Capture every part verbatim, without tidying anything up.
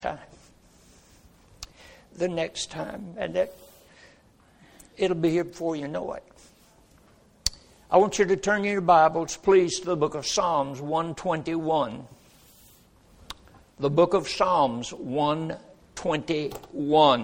time. The next time. And that it'll be here before you know it. I want you to turn your Bibles, please, to the book of Psalms one twenty-one. The book of Psalms one twenty-one.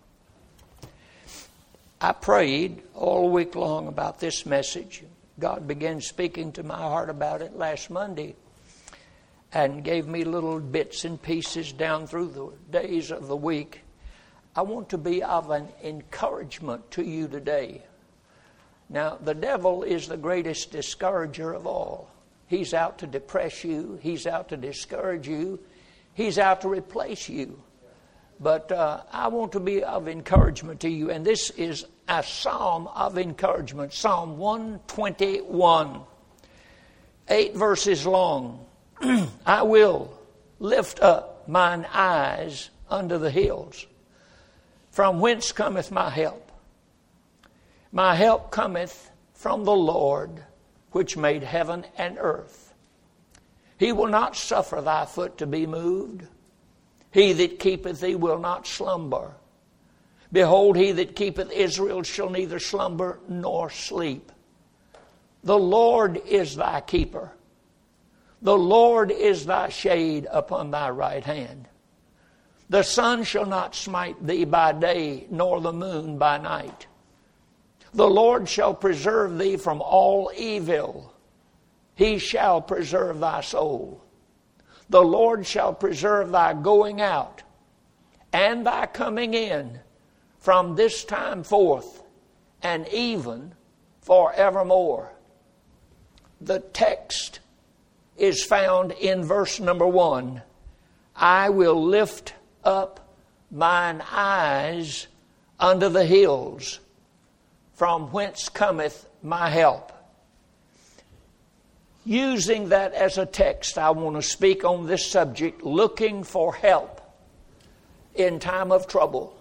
I prayed all week long about this message. God began speaking to my heart about it last Monday and gave me little bits and pieces down through the days of the week. I want to be of an encouragement to you today. Now, the devil is the greatest discourager of all. He's out to depress you. He's out to discourage you. He's out to replace you. But uh, I want to be of encouragement to you. And this is a psalm of encouragement. Psalm one twenty-one. Eight verses long. I will lift up mine eyes unto the hills. From whence cometh my help? My help cometh from the Lord, which made heaven and earth. He will not suffer thy foot to be moved. He that keepeth thee will not slumber. Behold, he that keepeth Israel shall neither slumber nor sleep. The Lord is thy keeper. The Lord is thy shade upon thy right hand. The sun shall not smite thee by day, nor the moon by night. The Lord shall preserve thee from all evil. He shall preserve thy soul. The Lord shall preserve thy going out and thy coming in from this time forth and even forevermore. The text is found in verse number one. I will lift up mine eyes unto the hills, from whence cometh my help. Using that as a text, I want to speak on this subject, looking for help in time of trouble.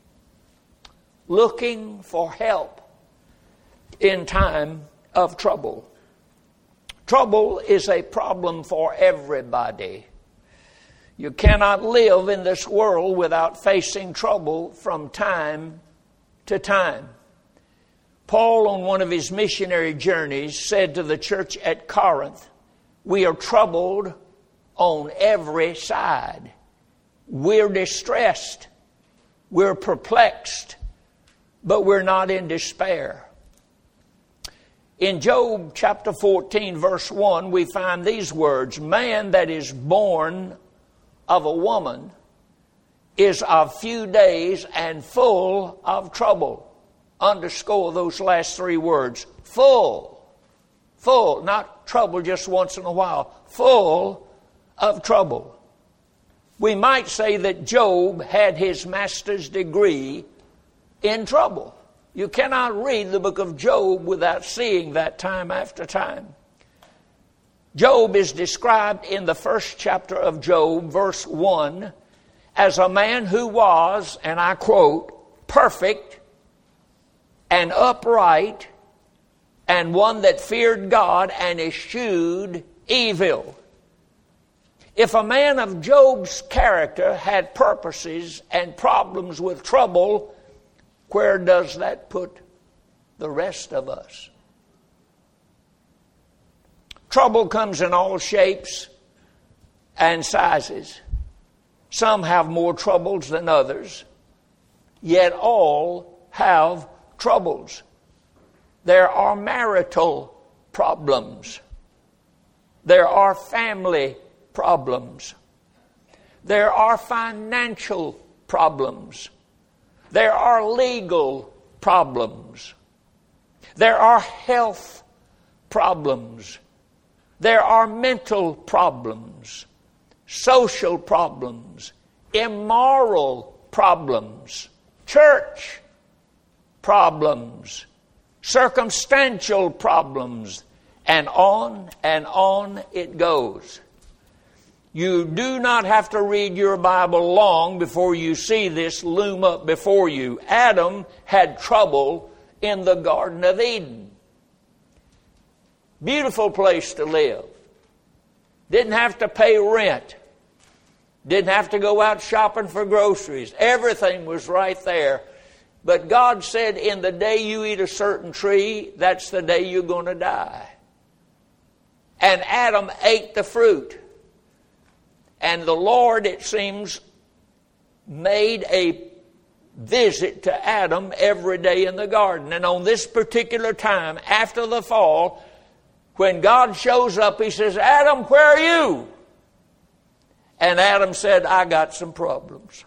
Looking for help in time of trouble. Trouble is a problem for everybody. You cannot live in this world without facing trouble from time to time. Paul, on one of his missionary journeys, said to the church at Corinth, we are troubled on every side. We're distressed. We're perplexed. But we're not in despair. In Job chapter fourteen, verse one, we find these words, man that is born of a woman is of few days and full of trouble. Underscore those last three words. Full. Full. Not trouble just once in a while. Full of trouble. We might say that Job had his master's degree in trouble. You cannot read the book of Job without seeing that time after time. Job is described in the first chapter of Job, verse one, as a man who was, and I quote, perfect and upright, and one that feared God and eschewed evil. If a man of Job's character had purposes and problems with trouble, where does that put the rest of us? Trouble comes in all shapes and sizes. Some have more troubles than others, yet all have troubles. There are marital problems. There are family problems. There are financial problems. There are legal problems. There are health problems. There are mental problems, social problems, immoral problems, church problems, circumstantial problems, and on and on it goes. You do not have to read your Bible long before you see this loom up before you. Adam had trouble in the Garden of Eden. Beautiful place to live. Didn't have to pay rent. Didn't have to go out shopping for groceries. Everything was right there. But God said, in the day you eat a certain tree, that's the day you're going to die. And Adam ate the fruit. And the Lord, it seems, made a visit to Adam every day in the garden. And on this particular time, after the fall, when God shows up, He says, Adam, where are you? And Adam said, I got some problems.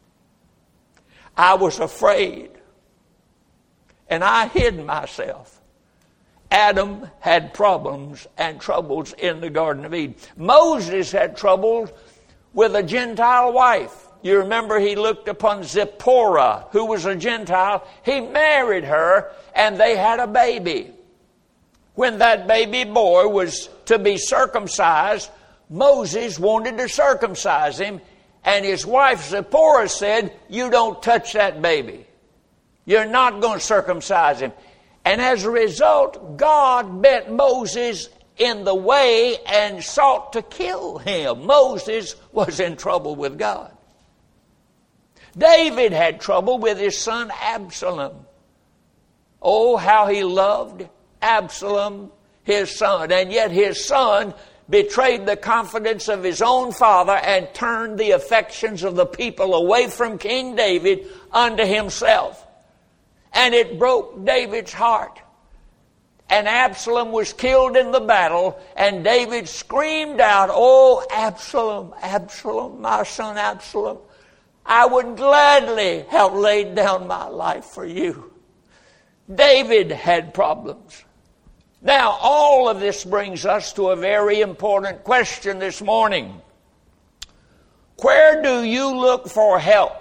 I was afraid. And I hid myself. Adam had problems and troubles in the Garden of Eden. Moses had troubles with a Gentile wife. You remember he looked upon Zipporah, who was a Gentile. He married her, and they had a baby. When that baby boy was to be circumcised, Moses wanted to circumcise him, and his wife Zipporah said, you don't touch that baby. You're not going to circumcise him. And as a result, God met Moses in the way and sought to kill him. Moses was in trouble with God. David had trouble with his son Absalom. Oh, how he loved Absalom, his son. And yet his son betrayed the confidence of his own father and turned the affections of the people away from King David unto himself. And it broke David's heart. And Absalom was killed in the battle, and David screamed out, oh, Absalom, Absalom, my son Absalom, I would gladly have laid down my life for you. David had problems. Now, all of this brings us to a very important question this morning. Where do you look for help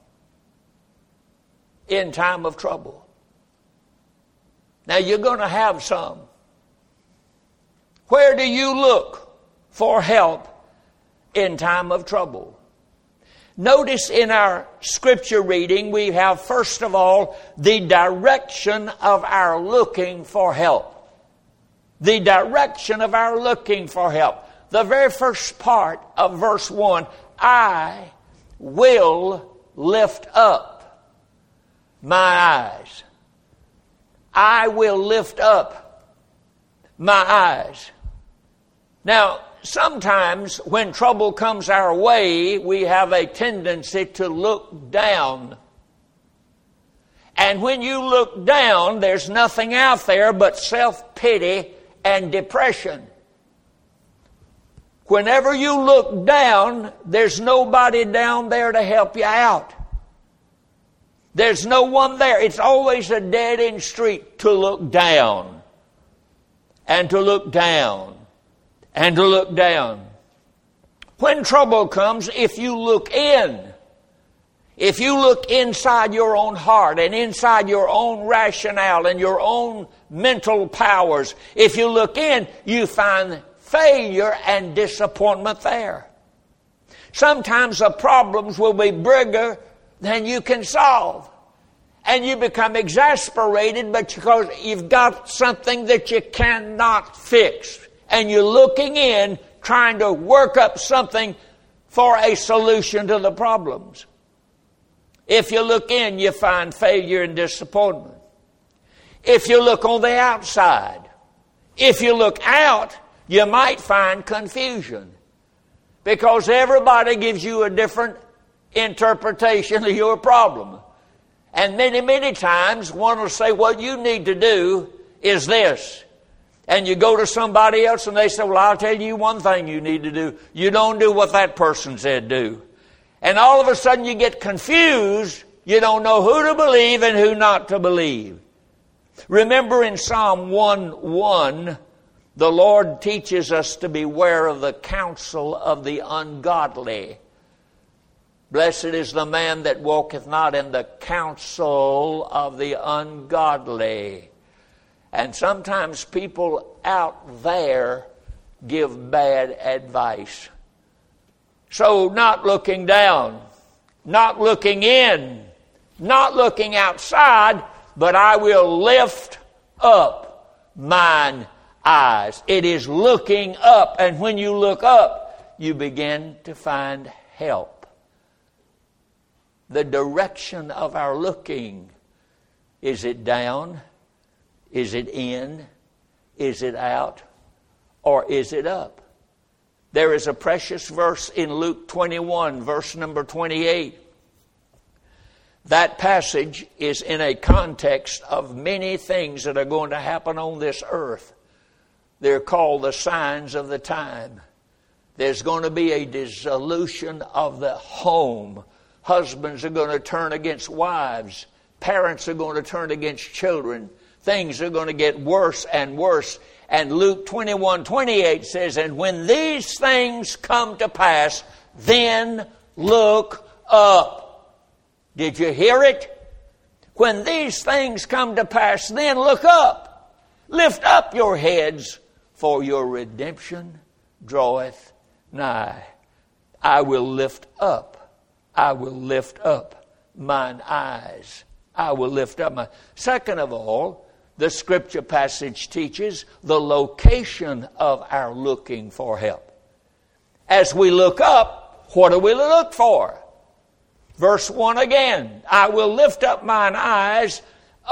in time of trouble? Now, you're going to have some. Where do you look for help in time of trouble? Notice in our scripture reading, we have, first of all, the direction of our looking for help. The direction of our looking for help. The very first part of verse one, I will lift up my eyes. I will lift up my eyes. Now, sometimes when trouble comes our way, we have a tendency to look down. And when you look down, there's nothing out there but self-pity and depression. Whenever you look down, there's nobody down there to help you out. There's no one there. It's always a dead-end street to look down. And to look down. And to look down. When trouble comes, if you look in, if you look inside your own heart and inside your own rationale and your own mental powers, if you look in, you find failure and disappointment there. Sometimes the problems will be bigger than you can solve. And you become exasperated but because you've got something that you cannot fix. And you're looking in, trying to work up something for a solution to the problems. If you look in, you find failure and disappointment. If you look on the outside, if you look out, you might find confusion. Because everybody gives you a different interpretation of your problem. And many, many times one will say, what you need to do is this. And you go to somebody else and they say, well, I'll tell you one thing you need to do. You don't do what that person said do. And all of a sudden you get confused. You don't know who to believe and who not to believe. Remember in Psalm one one, the Lord teaches us to beware of the counsel of the ungodly. Blessed is the man that walketh not in the counsel of the ungodly. And sometimes people out there give bad advice. So not looking down, not looking in, not looking outside, but I will lift up mine eyes. It is looking up, and when you look up, you begin to find help. The direction of our looking. Is it down? Is it in? Is it out? Or is it up? There is a precious verse in Luke twenty-one, verse number twenty-eight. That passage is in a context of many things that are going to happen on this earth. They're called the signs of the time. There's going to be a dissolution of the home. Husbands are going to turn against wives. Parents are going to turn against children. Things are going to get worse and worse. And Luke twenty-one twenty-eight says, and when these things come to pass, then look up. Did you hear it? When these things come to pass, then look up. Lift up your heads, for your redemption draweth nigh. I will lift up. I will lift up mine eyes. I will lift up my... Second of all, the scripture passage teaches the location of our looking for help. As we look up, what do we look for? Verse one again, I will lift up mine eyes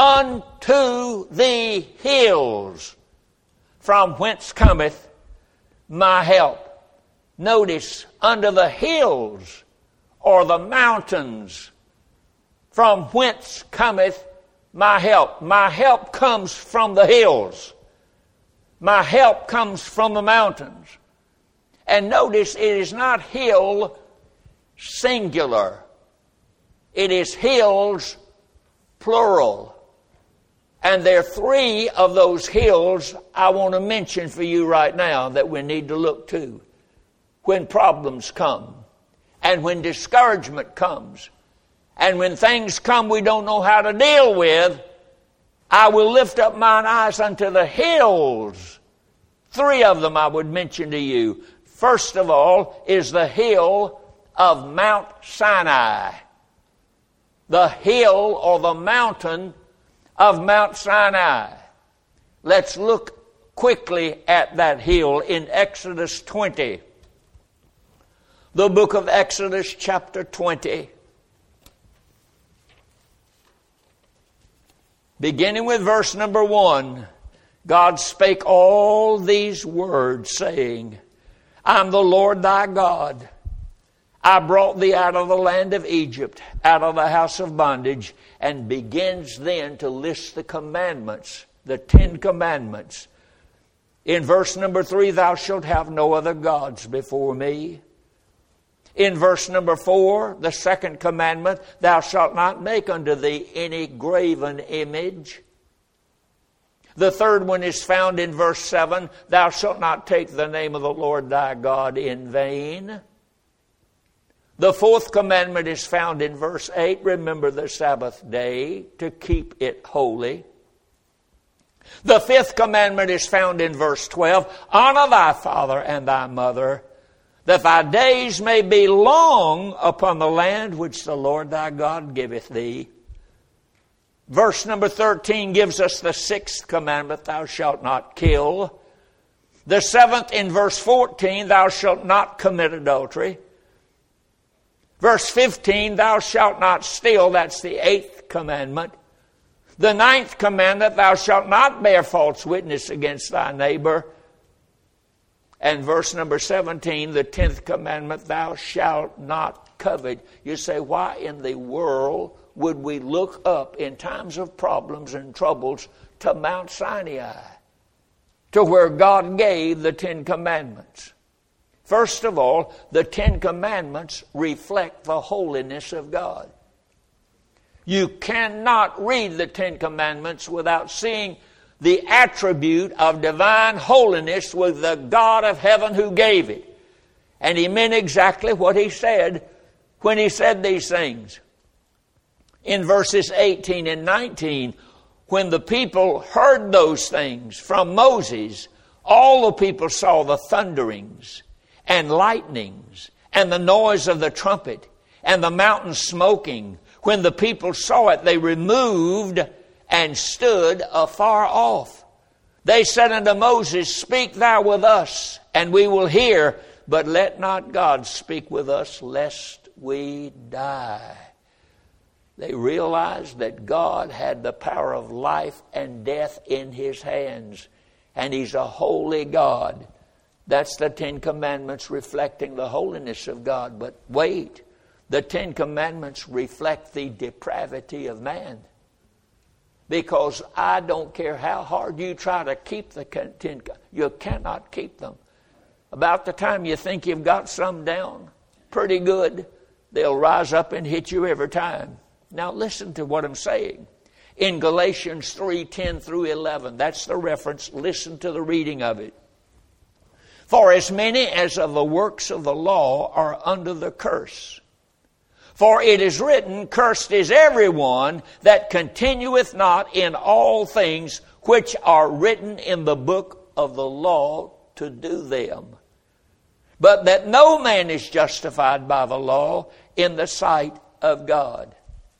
unto the hills, from whence cometh my help. Notice, under the hills or the mountains, from whence cometh my help. My help comes from the hills. My help comes from the mountains. And notice, it is not hill singular. It is hills plural. And there are three of those hills I want to mention for you right now that we need to look to when problems come and when discouragement comes and when things come we don't know how to deal with. I will lift up mine eyes unto the hills. Three of them I would mention to you. First of all is the hill of Mount Sinai. The hill or the mountain of Mount Sinai. Let's look quickly at that hill in Exodus twenty. The book of Exodus chapter twenty. Beginning with verse number one. God spake all these words, saying, I'm the Lord thy God. I brought thee out of the land of Egypt, out of the house of bondage, and begins then to list the commandments, the Ten Commandments. In verse number three, thou shalt have no other gods before me. In verse number four, the second commandment, thou shalt not make unto thee any graven image. The third one is found in verse seven, thou shalt not take the name of the Lord thy God in vain. The fourth commandment is found in verse eight, remember the Sabbath day to keep it holy. The fifth commandment is found in verse twelve, honor thy father and thy mother, that thy days may be long upon the land which the Lord thy God giveth thee. Verse number thirteen gives us the sixth commandment, thou shalt not kill. The seventh in verse fourteen, thou shalt not commit adultery. Verse fifteen, thou shalt not steal, that's the eighth commandment. The ninth commandment, thou shalt not bear false witness against thy neighbor. And verse number seventeen, the tenth commandment, thou shalt not covet. You say, why in the world would we look up in times of problems and troubles to Mount Sinai, to where God gave the Ten Commandments? First of all, the Ten Commandments reflect the holiness of God. You cannot read the Ten Commandments without seeing the attribute of divine holiness with the God of heaven who gave it. And he meant exactly what he said when he said these things. In verses eighteen and nineteen, when the people heard those things from Moses, all the people saw the thunderings and lightnings and the noise of the trumpet and the mountain smoking. When the people saw it, they removed and stood afar off. They said unto Moses, speak thou with us, and we will hear. but let not God speak with us lest we die. They realized that God had the power of life and death in his hands, and he's a holy God. That's the Ten Commandments reflecting the holiness of God. But wait, the Ten Commandments reflect the depravity of man. Because I don't care how hard you try to keep the Ten, you cannot keep them. About the time you think you've got some down pretty good, they'll rise up and hit you every time. Now listen to what I'm saying. In Galatians three, ten through eleven, that's the reference. Listen to the reading of it. For as many as of the works of the law are under the curse. For it is written, cursed is everyone that continueth not in all things which are written in the book of the law to do them. But that no man is justified by the law in the sight of God.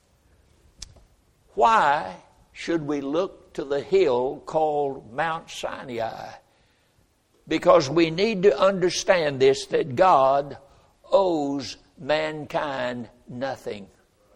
Why should we look to the hill called Mount Sinai? Because we need to understand this, that God owes mankind nothing.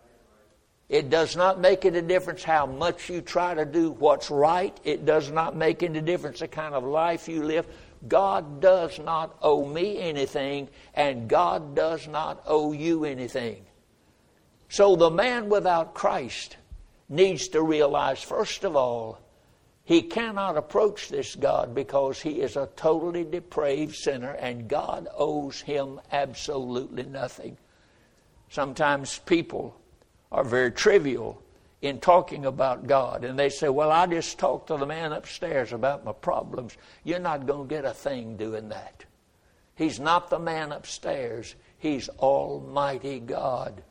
It does not make it a difference how much you try to do what's right. It does not make any difference the kind of life you live. God does not owe me anything, and God does not owe you anything. So the man without Christ needs to realize, first of all, he cannot approach this God because he is a totally depraved sinner, and God owes him absolutely nothing. Sometimes people are very trivial in talking about God, and they say, well, I just talked to the man upstairs about my problems. You're not going to get a thing doing that. He's not the man upstairs. He's Almighty God.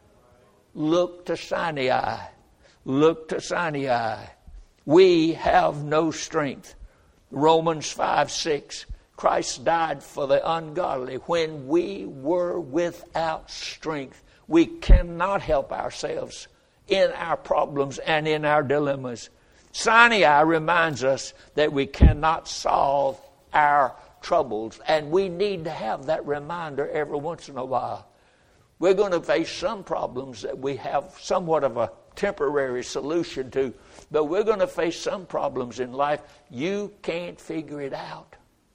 Look to Sinai. Look to Sinai. We have no strength. Romans five six. Christ died for the ungodly when we were without strength. We cannot help ourselves in our problems and in our dilemmas. Sinai reminds us that we cannot solve our troubles, and we need to have that reminder every once in a while. We're going to face some problems that we have somewhat of a temporary solution to, but we're going to face some problems in life you can't figure it out,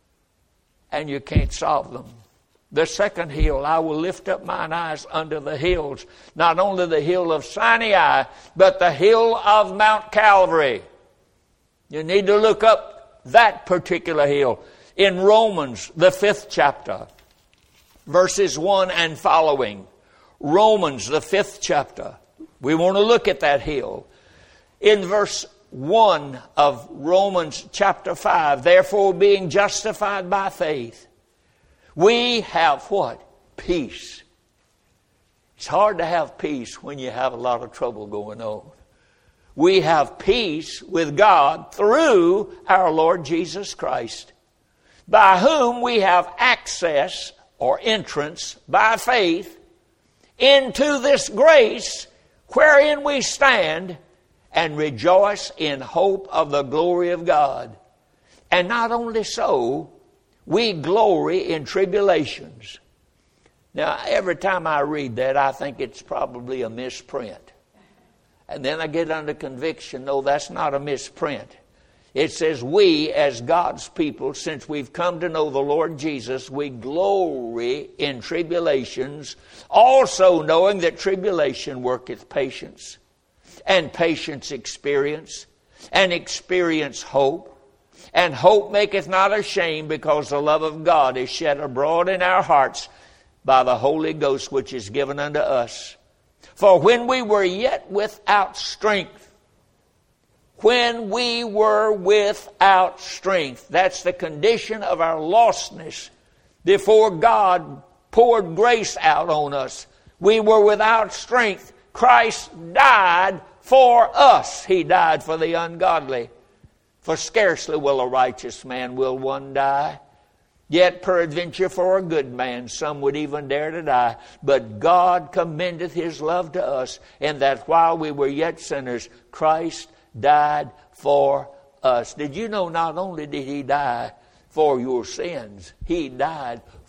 and you can't solve them. The second hill, I will lift up mine eyes unto the hills, not only the hill of Sinai, but the hill of Mount Calvary. You need to look up that particular hill. In Romans, the fifth chapter, verses one and following. Romans, the fifth chapter. We want to look at that hill. In verse one of Romans chapter five, therefore being justified by faith, we have what? Peace. It's hard to have peace when you have a lot of trouble going on. We have peace with God through our Lord Jesus Christ, by whom we have access or entrance by faith into this grace wherein we stand and rejoice in hope of the glory of God. And not only so, we glory in tribulations. Now, every time I read that, I think it's probably a misprint. And then I get under conviction, no, that's not a misprint. It says, we as God's people, since we've come to know the Lord Jesus, we glory in tribulations, also knowing that tribulation worketh patience, and patience experience, and experience hope. And hope maketh not ashamed, because the love of God is shed abroad in our hearts by the Holy Ghost, which is given unto us. For when we were yet without strength, when we were without strength, that's the condition of our lostness before God poured grace out on us. We were without strength. Christ died for us. He died for the ungodly. For scarcely will a righteous man will one die. Yet peradventure for a good man some would even dare to die. But God commendeth his love to us, in that while we were yet sinners, Christ died for us. Did you know not only did he die for your sins, he died for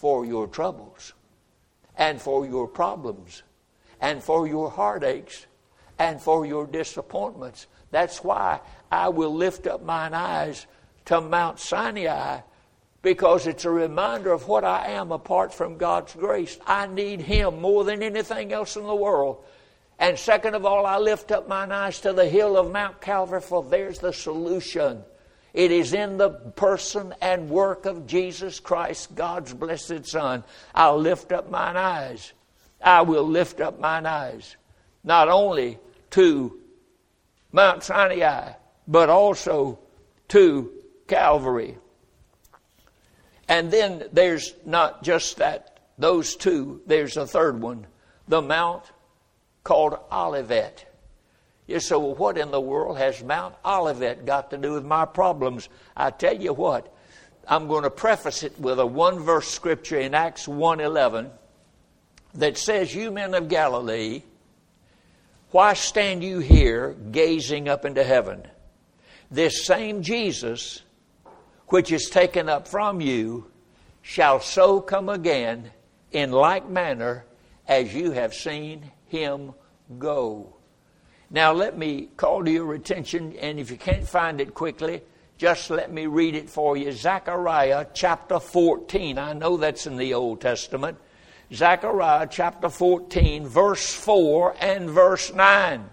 for your troubles and for your problems and for your heartaches and for your disappointments. That's why I will lift up mine eyes to Mount Sinai, because it's a reminder of what I am apart from God's grace. I need Him more than anything else in the world. And second of all, I lift up mine eyes to the hill of Mount Calvary, for there's the solution. It is in the person and work of Jesus Christ, God's blessed Son. I'll lift up mine eyes. I will lift up mine eyes, not only to Mount Sinai, but also to Calvary. And then there's not just that, those two, there's a third one, the mount called Olivet. You say, well, what in the world has Mount Olivet got to do with my problems? I tell you what, I'm going to preface it with a one-verse scripture in Acts one eleven that says, you men of Galilee, why stand you here gazing up into heaven? This same Jesus, which is taken up from you, shall so come again in like manner as you have seen Him go. Now let me call to your attention, and if you can't find it quickly, just let me read it for you. Zechariah chapter fourteen. I know that's in the Old Testament. Zechariah chapter fourteen, verse four and verse nine.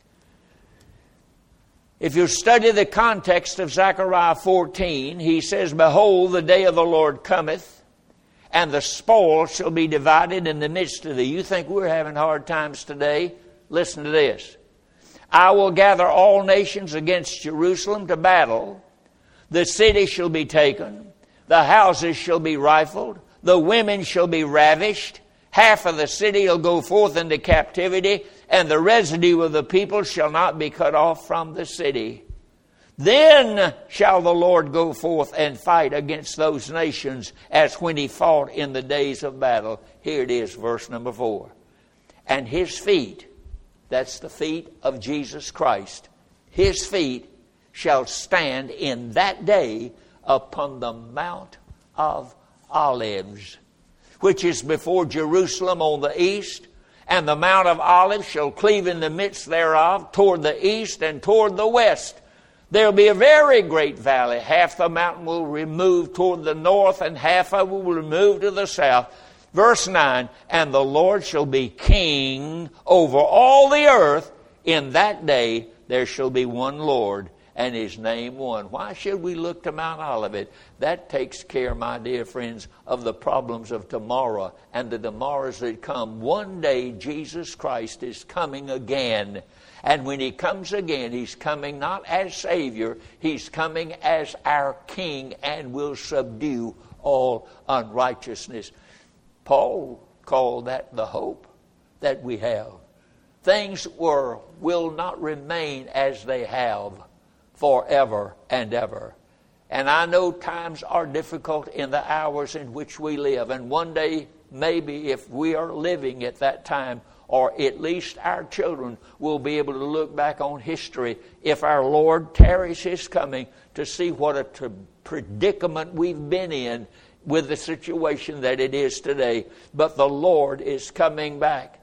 If you study the context of Zechariah fourteen, he says, behold, the day of the Lord cometh, and the spoil shall be divided in the midst of thee. You think we're having hard times today? Listen to this. I will gather all nations against Jerusalem to battle. The city shall be taken. The houses shall be rifled. The women shall be ravished. Half of the city will go forth into captivity, and the residue of the people shall not be cut off from the city. Then shall the Lord go forth and fight against those nations as when He fought in the days of battle. Here it is, verse number four. And His feet, that's the feet of Jesus Christ, His feet shall stand in that day upon the Mount of Olives, which is before Jerusalem on the east, and the Mount of Olives shall cleave in the midst thereof toward the east and toward the west. There will be a very great valley. Half the mountain will remove toward the north, and half of it will remove to the south. Verse nine, and the Lord shall be king over all the earth. In that day there shall be one Lord, and His name one. Why should we look to Mount Olivet? That takes care, my dear friends, of the problems of tomorrow and the tomorrows that come. One day Jesus Christ is coming again. And when He comes again, He's coming not as Savior, He's coming as our King, and will subdue all unrighteousness. Paul called that the hope that we have. Things were, will not remain as they have forever and ever. And I know times are difficult in the hours in which we live. And one day, maybe if we are living at that time, or at least our children will be able to look back on history, if our Lord tarries His coming, to see what a t- predicament we've been in with the situation that it is today. But the Lord is coming back.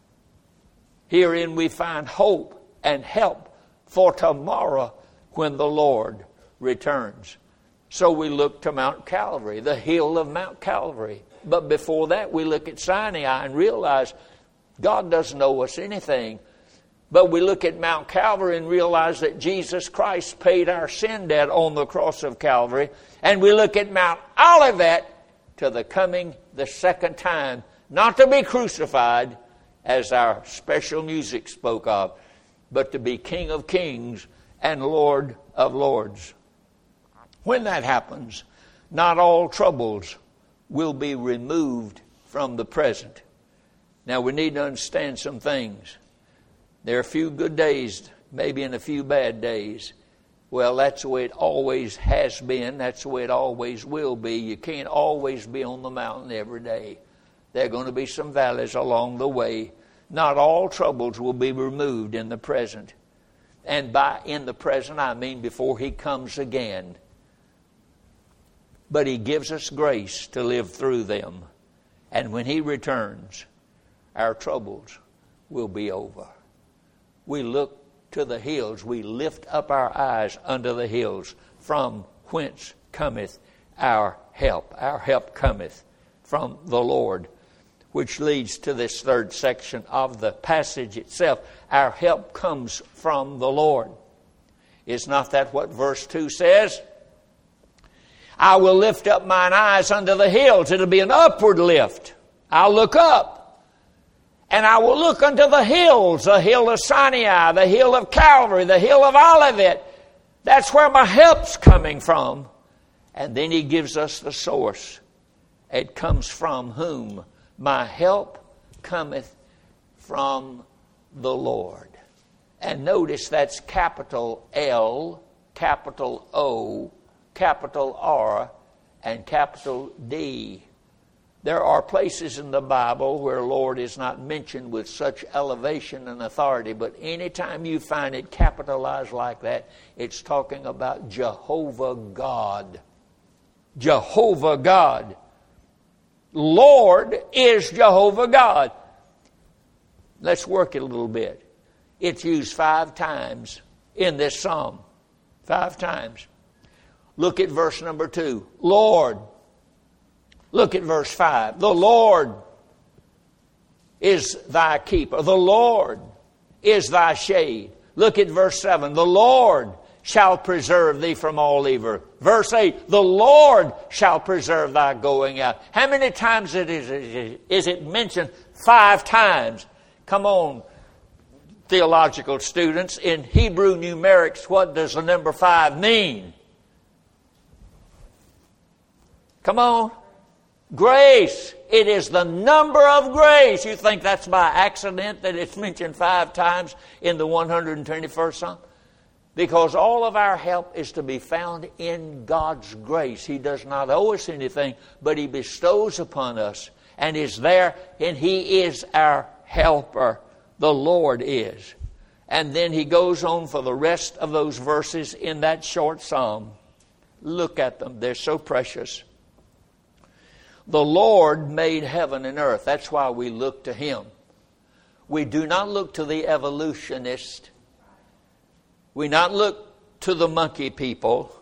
Herein we find hope and help for tomorrow when the Lord returns. So we look to Mount Calvary, the hill of Mount Calvary. But before that, we look at Sinai and realize God doesn't owe us anything. But we look at Mount Calvary and realize that Jesus Christ paid our sin debt on the cross of Calvary. And we look at Mount Olivet to the coming the second time, not to be crucified, as our special music spoke of, but to be King of Kings and Lord of Lords. When that happens, not all troubles will be removed from the present. Now we need to understand some things. There are a few good days, maybe and a few bad days. Well, that's the way it always has been. That's the way it always will be. You can't always be on the mountain every day. There are going to be some valleys along the way. Not all troubles will be removed in the present. And by in the present, I mean before He comes again. but He gives us grace to live through them. And when He returns, our troubles will be over. We look to the hills. We lift up our eyes unto the hills, from whence cometh our help. Our help cometh from the Lord, which leads to this third section of the passage itself. Our help comes from the Lord. Is not that what verse two says? I will lift up mine eyes unto the hills. It'll be an upward lift. I'll look up. And I will look unto the hills, the hill of Sinai, the hill of Calvary, the hill of Olivet. That's where my help's coming from. And then He gives us the source. It comes from whom? My help cometh from the Lord. And notice that's capital L, capital O, capital R, and capital D. There are places in the Bible where Lord is not mentioned with such elevation and authority, but anytime you find it capitalized like that, it's talking about Jehovah God. Jehovah God. Lord is Jehovah God. Let's work it a little bit. It's used five times in this psalm. Five times. Look at verse number two. Lord. Look at verse five. The Lord is thy keeper. The Lord is thy shade. Look at verse seven. The Lord shall preserve thee from all evil. Verse eight. The Lord shall preserve thy going out. How many times it is, is it mentioned? Five times. Come on, theological students. In Hebrew numerics, what does the number five mean? Come on. Grace. It is the number of grace. You think that's by accident that it's mentioned five times in the one hundred twenty-first Psalm? Because all of our help is to be found in God's grace. He does not owe us anything, but He bestows upon us and is there, and He is our helper. The Lord is. And then he goes on for the rest of those verses in that short psalm. Look at them. They're so precious. The Lord made heaven and earth. That's why we look to Him. We do not look to the evolutionist. We not look to the monkey people.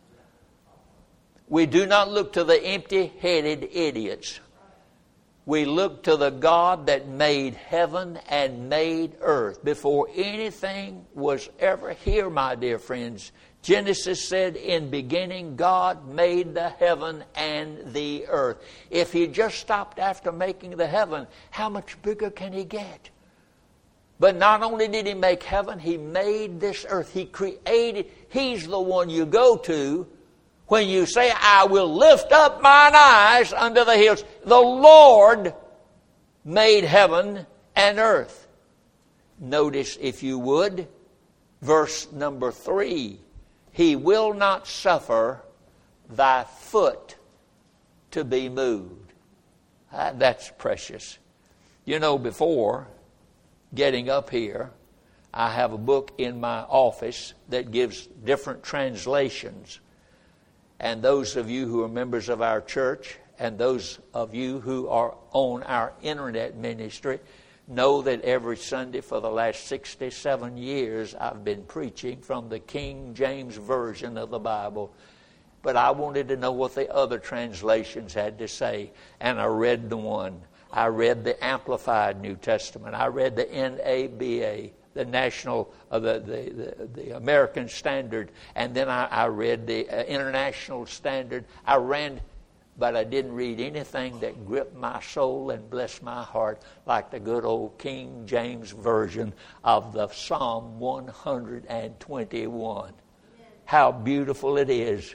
We do not look to the empty-headed idiots. We look to the God that made heaven and made earth. Before anything was ever here, my dear friends, Genesis said, in beginning God made the heaven and the earth. If He just stopped after making the heaven, how much bigger can He get? But not only did He make heaven, He made this earth. He created. He's the one you go to when you say, I will lift up mine eyes unto the hills. The Lord made heaven and earth. Notice, if you would, verse number three. He will not suffer thy foot to be moved. Ah, that's precious. You know, before getting up here, I have a book in my office that gives different translations. And those of you who are members of our church and those of you who are on our internet ministry know that every Sunday for the last sixty-seven years I've been preaching from the King James Version of the Bible. But I wanted to know what the other translations had to say. And I read the one. I read the Amplified New Testament. I read the N A B A, the National, uh, the, the, the, the American Standard. And then I, I read the uh, International Standard. I ran, but I didn't read anything that gripped my soul and blessed my heart like the good old King James Version of the Psalm one hundred twenty-one. How beautiful it is.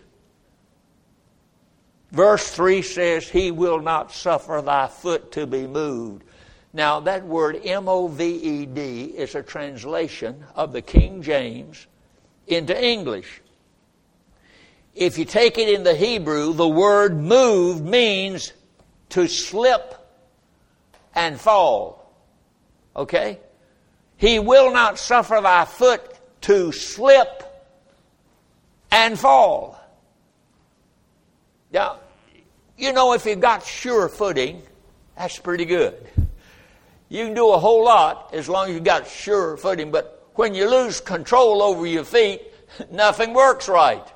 Verse three says, He will not suffer thy foot to be moved. Now that word M O V E D is a translation of the King James into English. If you take it in the Hebrew, the word moved means to slip and fall. Okay? He will not suffer thy foot to slip and fall. Now, you know, if you've got sure footing, that's pretty good. You can do a whole lot as long as you've got sure footing, but when you lose control over your feet, nothing works right.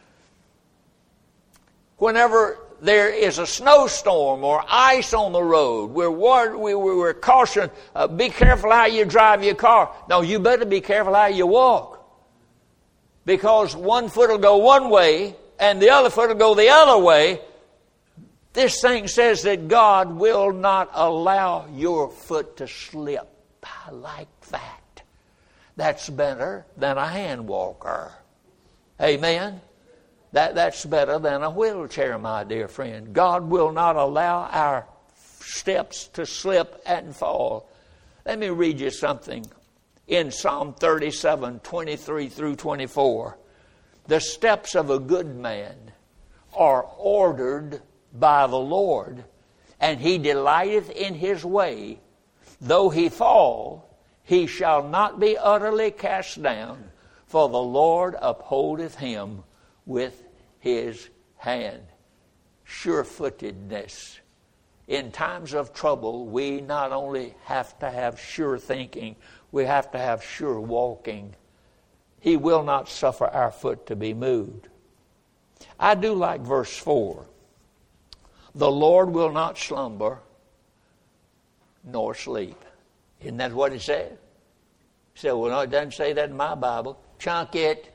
Whenever there is a snowstorm or ice on the road, we're, war- we, we, we're cautioned, uh, be careful how you drive your car. No, you better be careful how you walk. Because one foot will go one way and the other foot will go the other way. This thing says that God will not allow your foot to slip. I like that. That's better than a hand walker. Amen? That, that's better than a wheelchair, my dear friend. God will not allow our steps to slip and fall. Let me read you something. In Psalm thirty-seven, twenty-three through twenty-four, the steps of a good man are ordered by the Lord, and he delighteth in his way. Though he fall, he shall not be utterly cast down, for the Lord upholdeth him with his hand. Sure-footedness. In times of trouble, we not only have to have sure thinking, we have to have sure walking. He will not suffer our foot to be moved. I do like verse four. The Lord will not slumber nor sleep. Isn't that what it said? He said, well, no, it doesn't say that in my Bible. Chunk it.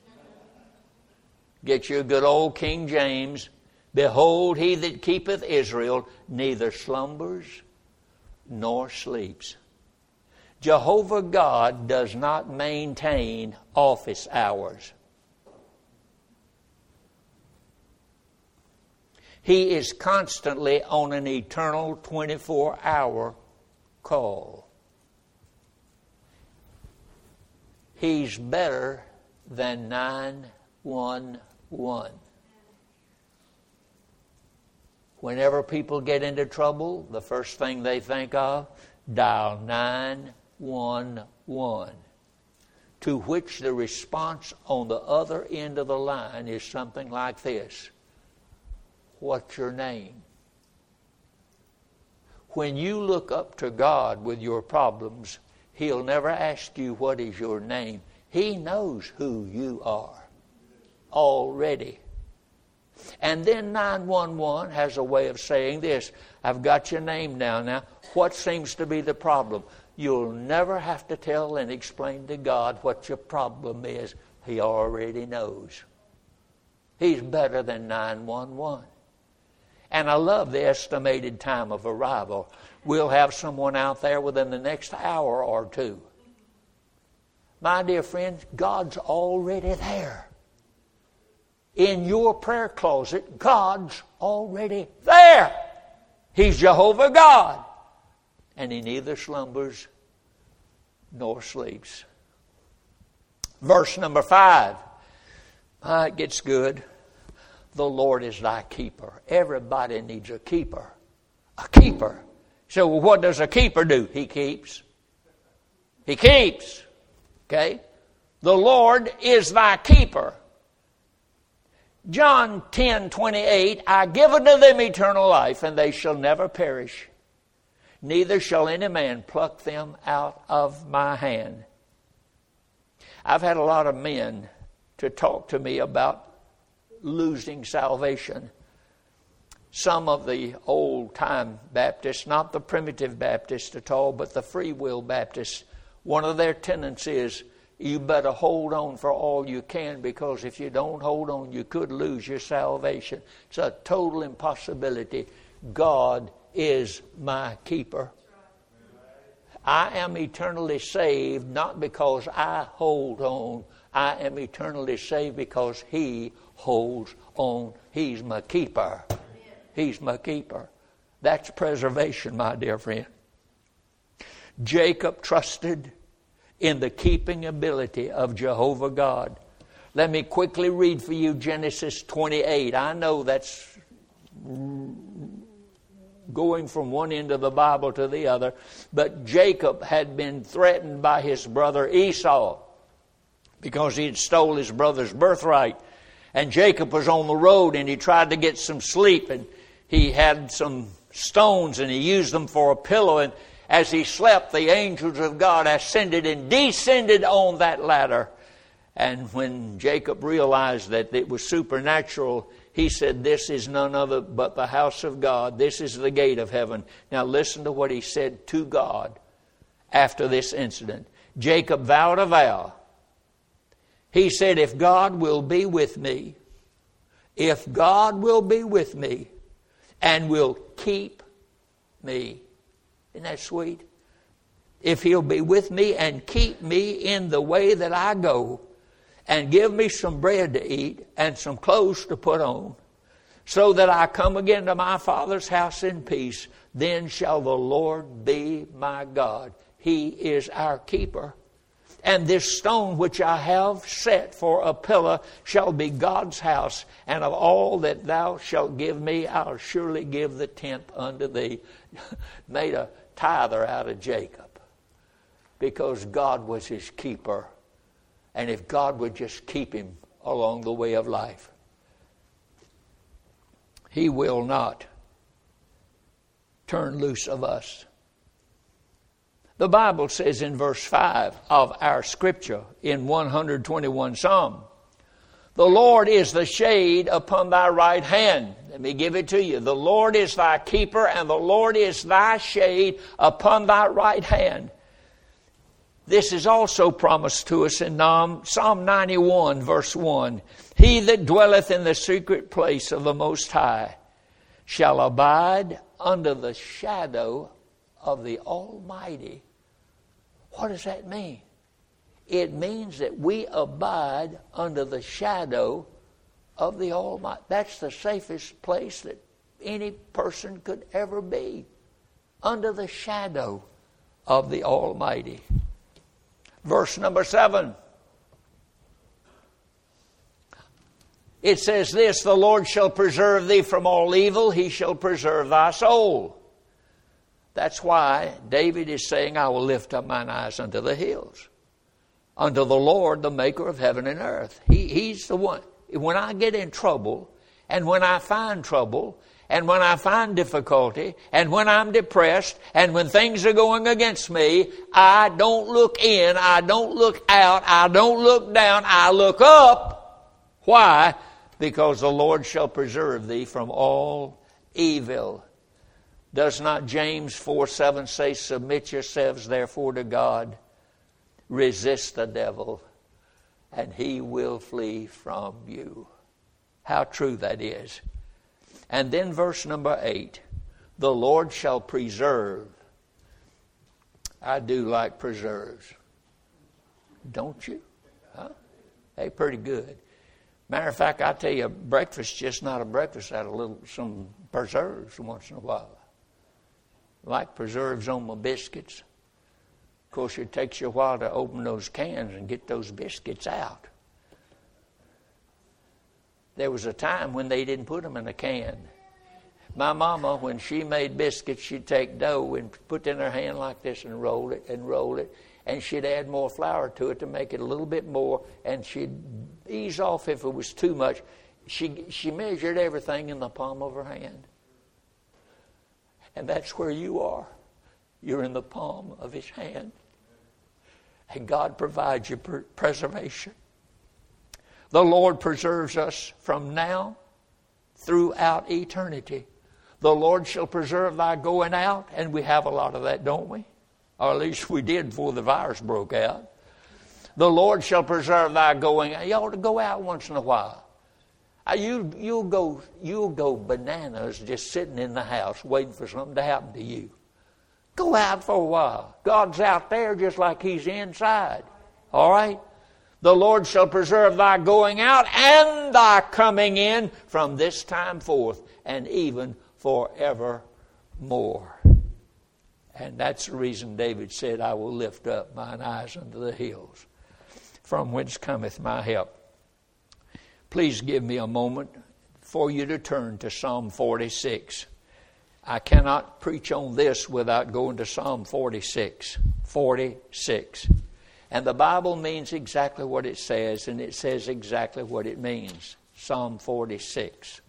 Get you a good old King James. Behold, he that keepeth Israel neither slumbers nor sleeps. Jehovah God does not maintain office hours. He is constantly on an eternal twenty-four hour call. He's better than nine one one. Whenever people get into trouble, the first thing they think of, dial nine one one. To which the response on the other end of the line is something like this. What's your name? When you look up to God with your problems, He'll never ask you what is your name. He knows who you are already. And then nine one one has a way of saying this. I've got your name down now. What seems to be the problem? You'll never have to tell and explain to God what your problem is. He already knows. He's better than nine one one. And I love the estimated time of arrival. We'll have someone out there within the next hour or two. My dear friends, God's already there. In your prayer closet, God's already there. He's Jehovah God. And He neither slumbers nor sleeps. Verse number five. Ah, it gets good. The Lord is thy keeper. Everybody needs a keeper. A keeper. So what does a keeper do? He keeps. He keeps. Okay? The Lord is thy keeper. John ten twenty-eight, I give unto them eternal life, and they shall never perish. Neither shall any man pluck them out of my hand. I've had a lot of men to talk to me about losing salvation. Some of the old-time Baptists, not the primitive Baptists at all, but the free will Baptists, one of their tenets is, you better hold on for all you can, because if you don't hold on, you could lose your salvation. It's a total impossibility. God is my keeper. I am eternally saved, not because I hold on. I am eternally saved because He holds on. He's my keeper. He's my keeper. That's preservation, my dear friend. Jacob trusted in the keeping ability of Jehovah God. Let me quickly read for you Genesis twenty-eight. I know that's going from one end of the Bible to the other, but Jacob had been threatened by his brother Esau because he had stole his brother's birthright. And Jacob was on the road, and he tried to get some sleep, and he had some stones, and he used them for a pillow. And as he slept, the angels of God ascended and descended on that ladder. And when Jacob realized that it was supernatural, he said, this is none other but the house of God. This is the gate of heaven. Now listen to what he said to God after this incident. Jacob vowed a vow. He said, if God will be with me, if God will be with me and will keep me. Isn't that sweet? If he'll be with me and keep me in the way that I go, and give me some bread to eat and some clothes to put on, so that I come again to my Father's house in peace, then shall the Lord be my God. He is our keeper. And this stone which I have set for a pillar shall be God's house, and of all that thou shalt give me, I'll surely give the tenth unto thee. Made a tither out of Jacob, because God was his keeper. And if God would just keep him along the way of life, he will not turn loose of us. The Bible says in verse five of our scripture in one twenty-one Psalm, the Lord is the shade upon thy right hand. Let me give it to you. The Lord is thy keeper, and the Lord is thy shade upon thy right hand. This is also promised to us in Psalm ninety-one, verse one. He that dwelleth in the secret place of the Most High shall abide under the shadow of the Almighty. What does that mean? It means that we abide under the shadow of the Almighty. That's the safest place that any person could ever be. Under the shadow of the Almighty. Verse number seven. It says this, the Lord shall preserve thee from all evil. He shall preserve thy soul. That's why David is saying, I will lift up mine eyes unto the hills, unto the Lord, the maker of heaven and earth. He, he's the one. When I get in trouble, and when I find trouble, and when I find difficulty, and when I'm depressed, and when things are going against me, I don't look in, I don't look out, I don't look down, I look up. Why? Because the Lord shall preserve thee from all evil. Does not James four seven say, submit yourselves therefore to God, resist the devil, and he will flee from you. How true that is. And then verse number eight, the Lord shall preserve. I do like preserves. Don't you? Huh? Hey, pretty good. Matter of fact, I tell you, breakfast just not a breakfast without a little some preserves once in a while. Like preserves on my biscuits. Of course, it takes you a while to open those cans and get those biscuits out. There was a time when they didn't put them in a can. My mama, when she made biscuits, she'd take dough and put it in her hand like this and roll it and roll it. And she'd add more flour to it to make it a little bit more. And she'd ease off if it was too much. She, she measured everything in the palm of her hand. And that's where you are. You're in the palm of his hand. And God provides you preservation. The Lord preserves us from now throughout eternity. The Lord shall preserve thy going out, and we have a lot of that, don't we? Or at least we did before the virus broke out. The Lord shall preserve thy going out. You ought to go out once in a while. You, you'll go, you'll go bananas just sitting in the house waiting for something to happen to you. Go out for a while. God's out there just like he's inside. All right? The Lord shall preserve thy going out and thy coming in from this time forth and even forevermore. And that's the reason David said, I will lift up mine eyes unto the hills, from whence cometh my help. Please give me a moment for you to turn to Psalm forty-six. I cannot preach on this without going to Psalm forty-six. forty-six. And the Bible means exactly what it says, and it says exactly what it means. Psalm forty-six.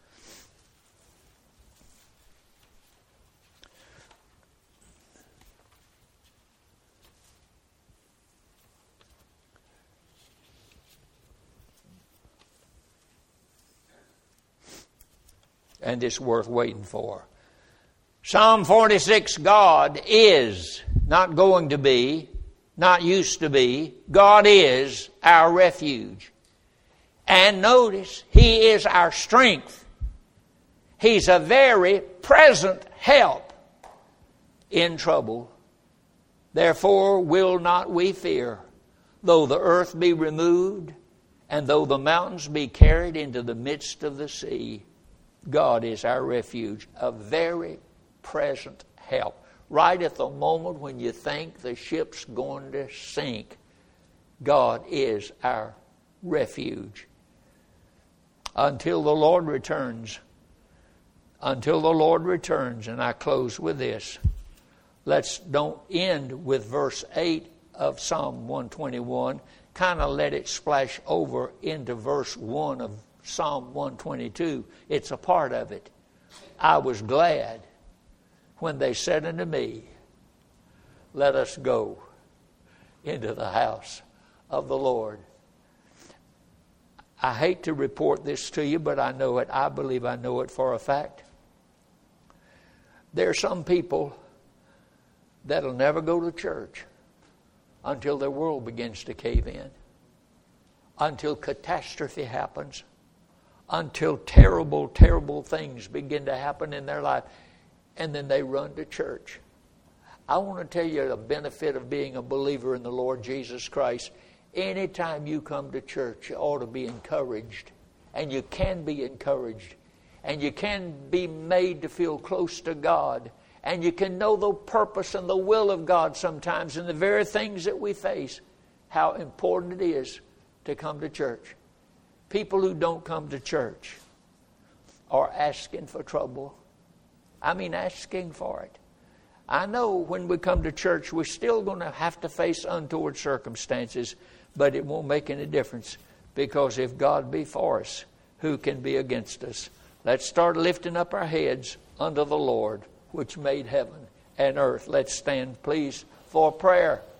And it's worth waiting for. Psalm forty-six, God is, not going to be, not used to be, God is our refuge. And notice, He is our strength. He's a very present help in trouble. Therefore will not we fear, though the earth be removed, and though the mountains be carried into the midst of the sea. God is our refuge, a very present help. Right at the moment when you think the ship's going to sink, God is our refuge. Until the Lord returns, until the Lord returns, and I close with this. Let's don't end with verse eight of Psalm one twenty-one. Kind of let it splash over into verse one of Psalm one twenty-two. It's a part of it. I was glad when they said unto me, let us go into the house of the Lord. I hate to report this to you, but I know it. I believe I know it for a fact. There are some people that'll never go to church until their world begins to cave in, until catastrophe happens, until terrible, terrible things begin to happen in their life, and then they run to church. I want to tell you the benefit of being a believer in the Lord Jesus Christ. Anytime you come to church, you ought to be encouraged, and you can be encouraged, and you can be made to feel close to God, and you can know the purpose and the will of God sometimes in the very things that we face, how important it is to come to church. People who don't come to church are asking for trouble. I mean, asking for it. I know when we come to church, we're still going to have to face untoward circumstances, but it won't make any difference, because if God be for us, who can be against us? Let's start lifting up our heads unto the Lord, which made heaven and earth. Let's stand, please, for prayer.